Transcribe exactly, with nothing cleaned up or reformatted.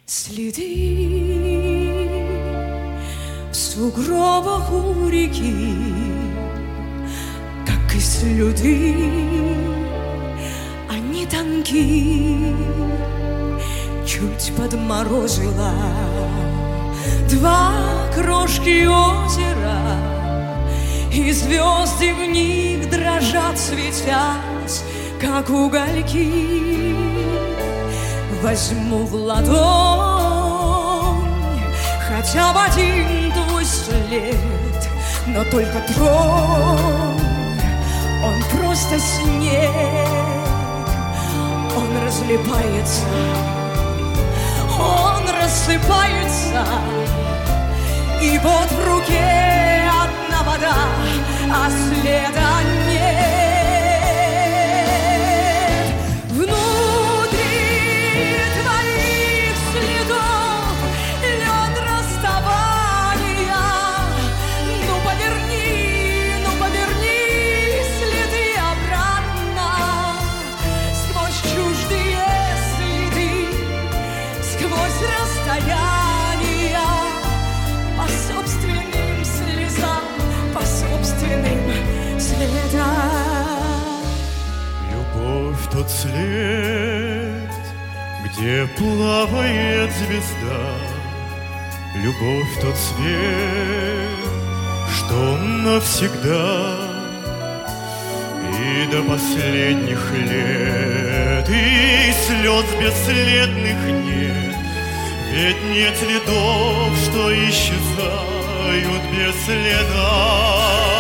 Следы в сугробах у реки, как и слюды, они тонки. Чуть подморозила два крошки озера, и звезды в них дрожат, светясь, как угольки. Возьму в ладонь хотя бы один твой след, но только тронь, он просто снег. Он разлипается, он рассыпается, и вот в руке одна вода, а следа нет. Любовь — тот след, где плавает звезда. Любовь — тот свет, что навсегда. И до последних лет, и слез бесследных нет. Ведь нет следов, что исчезают без следа.